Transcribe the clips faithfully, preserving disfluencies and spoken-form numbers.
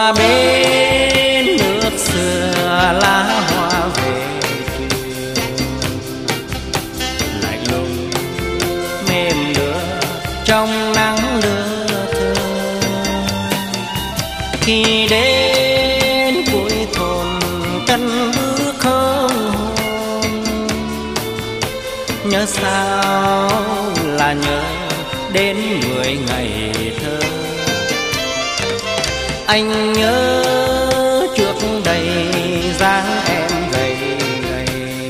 qua bên nước xưa lá hoa về truyền, lạnh lùng mềm đưa trong nắng lưa thơ. Khi đến cuối thôn cân bước không hồn, nhớ sao là nhớ đến người ngày thơ. Anh nhớ trước đây dáng em gầy gầy,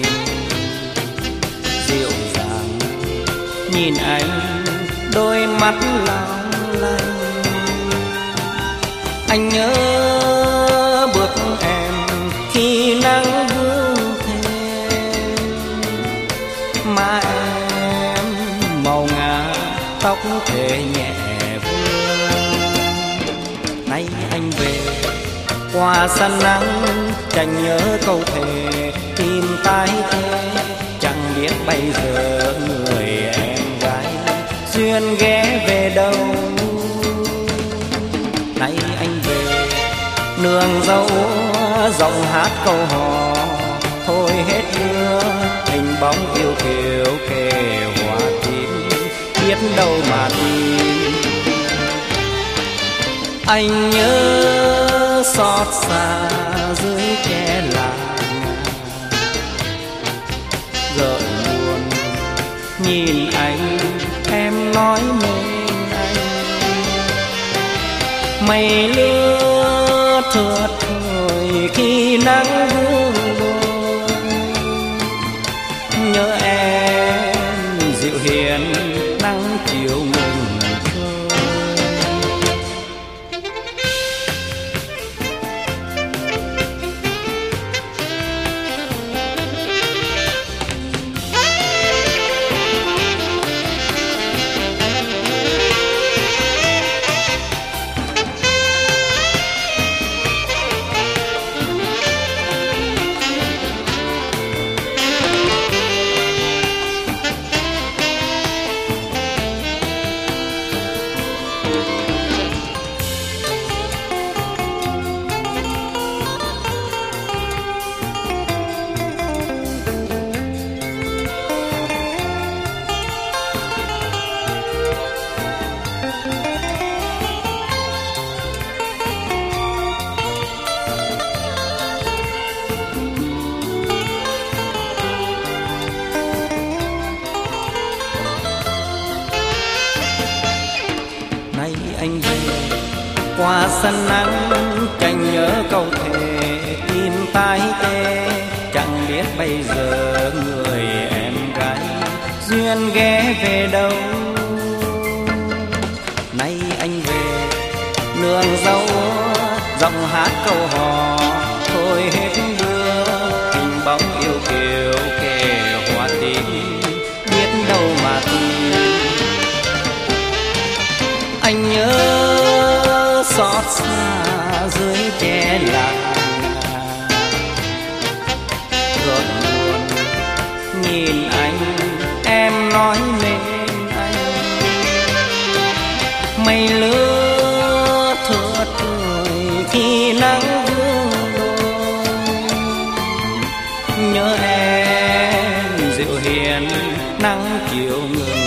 dịu dàng nhìn anh đôi mắt long lanh. Anh nhớ bước em khi nắng vương thêm, má em màu ngà tóc thể nhẹ vương. Nay anh về qua sân nắng, chẳng nhớ câu thề tim tái tê. Chẳng biết bây giờ người em gái duyên ghé về đâu. Nay anh về nương dấu giọng hát câu hò, thôi hết mưa hình bóng yêu kiều kề hoa tím, biết đâu mà tìm. Anh nhớ xót xa dưới che làng, gợi buồn nhìn anh em nói nên anh. Mây lưa thượt thời khi nắng vương đôi, nhớ em dịu hiền nắng chiều ngừng trôi. Anh về qua sân nắng, chẳng nhớ câu thề tim tái tê. Chẳng biết bây giờ người em gái duyên ghé về đâu. Nay anh về nương dấu giọng hát câu hò, thôi hết mưa hình bóng yêu kiều kề hoa tím, biết đâu mà tìm. Anh nhớ xót xa dưới che làng, gợn buồn nhìn anh em nói nên anh. Mây lứa thượt thời khi nắng vương đôi, nhớ em dịu hiền nắng chiều ngừng